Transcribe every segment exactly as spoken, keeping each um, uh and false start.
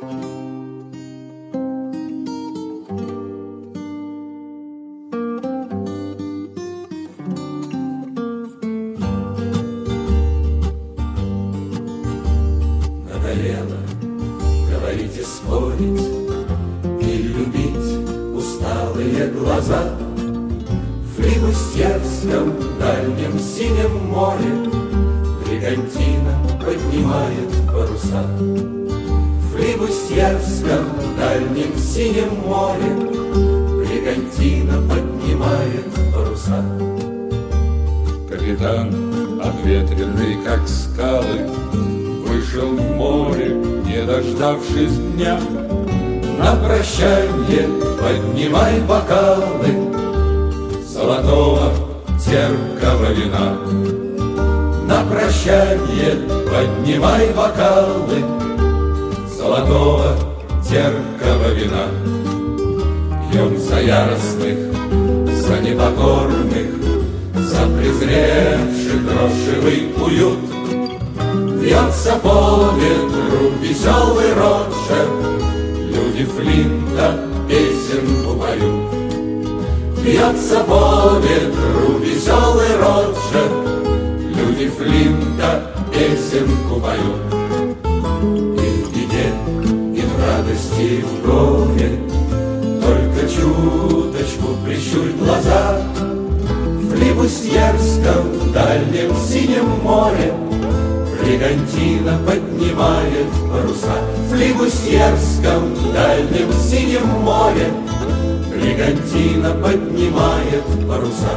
Надоело говорить и спорить, и любить усталые глаза. В флибустьерском дальнем синем море бригантина поднимает паруса. В флибустьерском дальнем синем море бригантина поднимает паруса. Капитан, обветренный как скалы, вышел в море, не дождавшись дня. На прощанье поднимай бокалы золотого терпкого вина. На прощанье поднимай бокалы золотого терпкого вина. Пьем за яростных, за непокорных, за презревший крошевый уют. Вьется по ветру веселый Роджер, люди Флинта песенку поют. Вьется по ветру веселый Роджер, люди Флинта песенку поют. И в беде, и в радости, и в горе только чуточку прищурь глаза. В флибустьерском дальнем синем море бригантина поднимает паруса. В флибустьерском дальнем синем море бригантина поднимает паруса.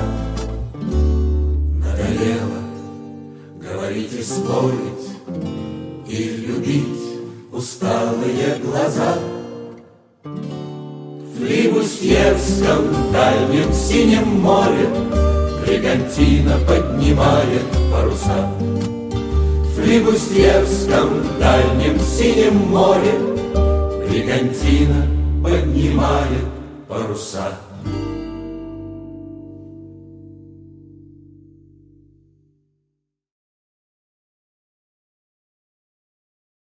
Надоело говорить и спорить, и любить усталые глаза. В флибустьерском дальнем синем море бригантина поднимает паруса. В флибустьерском дальнем синем море бригантина поднимает паруса.